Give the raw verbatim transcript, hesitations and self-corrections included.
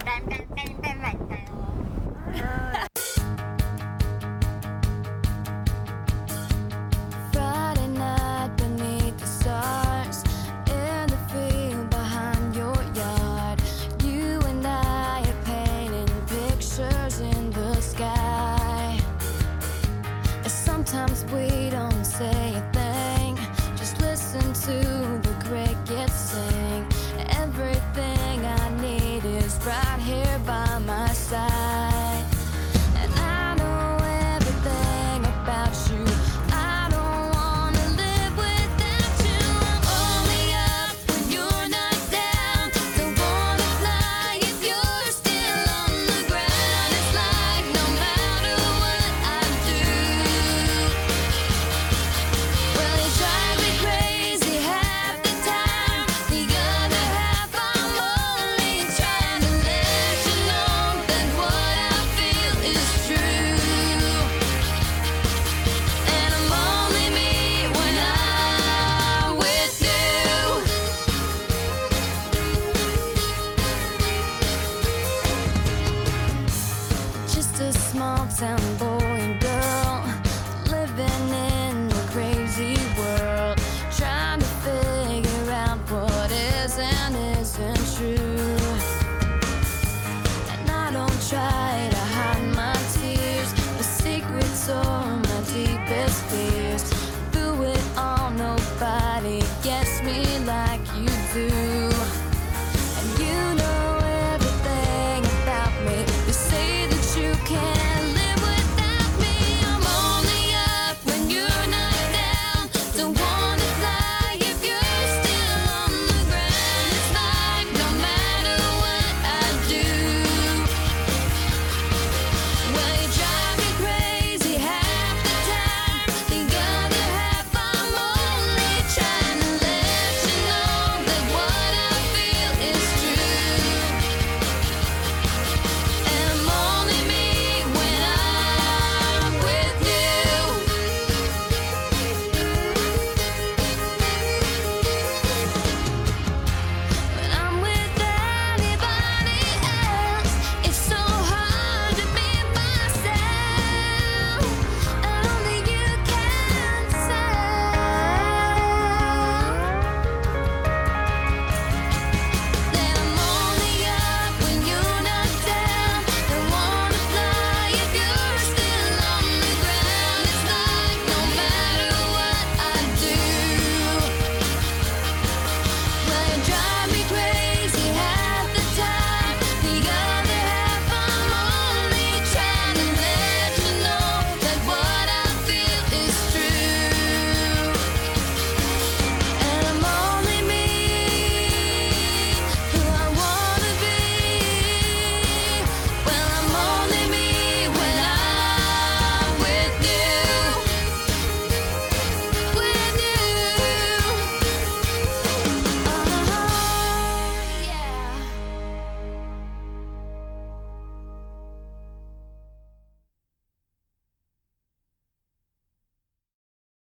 Friday night beneath the stars, in the field behind your yard, you and I are painting pictures in the sky. Sometimes we don't say a thing, just listen to the crickets sing. Everything I need is right here by my side, and I know everything about you. I don't wanna live without you. I'm only up when you're not down. Don't wanna fly if you're still on the ground. It's like no matter what I do, well, you drive me crazy half the time. The other half I'm only trying to let you know that what I feel is true. And I'm only me when I'm with you. Just a small town boy and girl living in a crazy world, trying to figure out what is and isn't true.